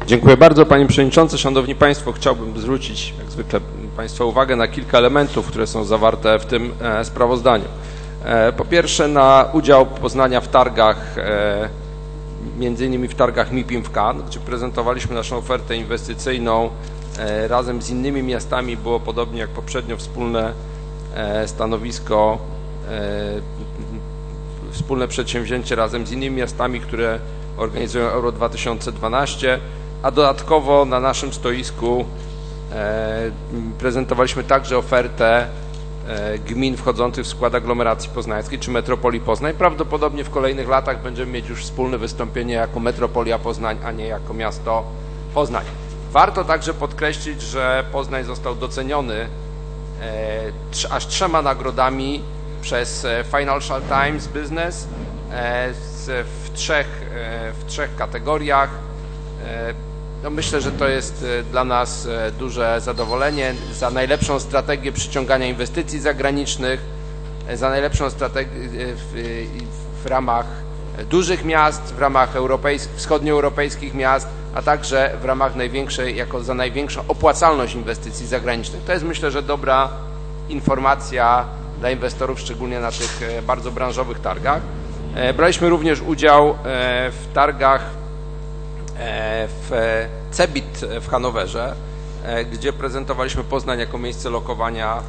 Dziękuję bardzo, Panie Przewodniczący. Szanowni Państwo, chciałbym zwrócić jak zwykle Państwa uwagę na kilka elementów, które są zawarte w tym sprawozdaniu. Po pierwsze, na udział Poznania w targach, między innymi w targach MIPIM w Cannes, gdzie prezentowaliśmy naszą ofertę inwestycyjną razem z innymi miastami. Było podobnie jak poprzednio wspólne stanowisko, wspólne przedsięwzięcie razem z innymi miastami, które organizują Euro 2012, a dodatkowo na naszym stoisku prezentowaliśmy także ofertę gmin wchodzących w skład aglomeracji poznańskiej czy metropolii Poznań. Prawdopodobnie w kolejnych latach będziemy mieć już wspólne wystąpienie jako metropolia Poznań, a nie jako miasto Poznań. Warto także podkreślić, że Poznań został doceniony aż 3 nagrodami przez Financial Times Business w trzech kategoriach. No myślę, że to jest dla nas duże zadowolenie. Za najlepszą strategię przyciągania inwestycji zagranicznych, za najlepszą strategię w ramach dużych miast, w ramach wschodnioeuropejskich miast, a także w ramach za największą opłacalność inwestycji zagranicznych. To jest, myślę, że dobra informacja dla inwestorów, szczególnie na tych bardzo branżowych targach. Braliśmy również udział w targach w CeBIT w Hanowerze, gdzie prezentowaliśmy Poznań jako miejsce lokowania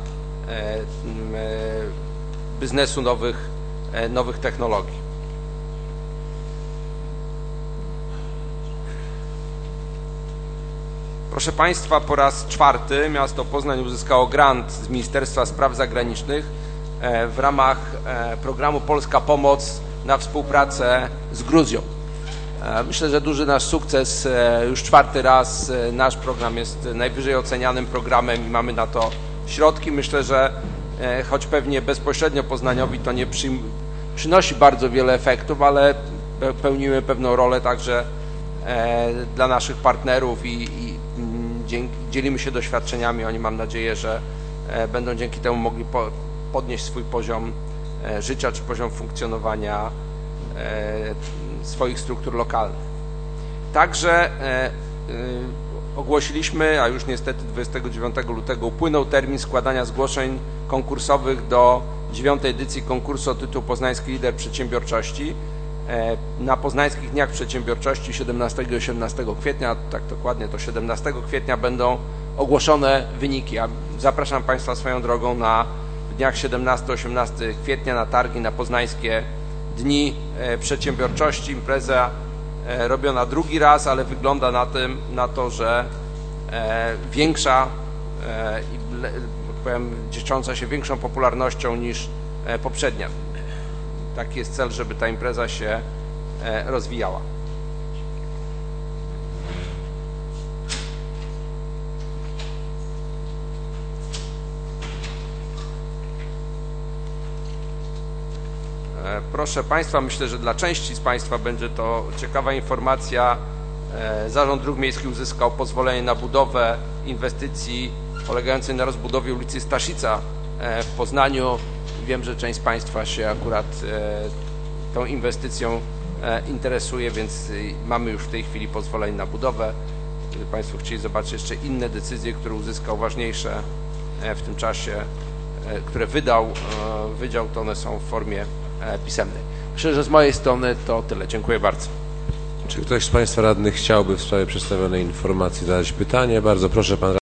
biznesu nowych technologii. Proszę Państwa, po raz 4 miasto Poznań uzyskało grant z Ministerstwa Spraw Zagranicznych w ramach programu Polska Pomoc na współpracę z Gruzją. Myślę, że duży nasz sukces. Już 4. raz nasz program jest najwyżej ocenianym programem i mamy na to środki. Myślę, że choć pewnie bezpośrednio Poznaniowi to nie przynosi bardzo wiele efektów, ale pełnimy pewną rolę także dla naszych partnerów i dzielimy się doświadczeniami. Oni, mam nadzieję, że będą dzięki temu mogli podnieść swój poziom życia czy poziom funkcjonowania swoich struktur lokalnych. Także ogłosiliśmy, a już niestety 29 lutego upłynął termin składania zgłoszeń konkursowych do 9. edycji konkursu o tytuł Poznański Lider Przedsiębiorczości. Na Poznańskich Dniach Przedsiębiorczości 17 i 18 kwietnia, tak dokładnie to 17 kwietnia będą ogłoszone wyniki. Ja zapraszam Państwa swoją drogą na dniach 17-18 kwietnia na targi, na Poznańskie Dni Przedsiębiorczości. Impreza robiona drugi raz, ale wygląda na to, że większa i powiem, ciesząca się większą popularnością niż poprzednia. Taki jest cel, żeby ta impreza się rozwijała. Proszę Państwa, myślę, że dla części z Państwa będzie to ciekawa informacja. Zarząd Dróg Miejskich uzyskał pozwolenie na budowę inwestycji polegającej na rozbudowie ulicy Staszica w Poznaniu. Wiem, że część z Państwa się akurat tą inwestycją interesuje, więc mamy już w tej chwili pozwolenie na budowę. Gdyby Państwo chcieli zobaczyć jeszcze inne decyzje, które uzyskał, ważniejsze w tym czasie, które wydał, to one są w formie pisemnej. Myślę, że z mojej strony to tyle. Dziękuję bardzo. Czy ktoś z Państwa radnych chciałby w sprawie przedstawionej informacji zadać pytanie? Bardzo proszę, Pan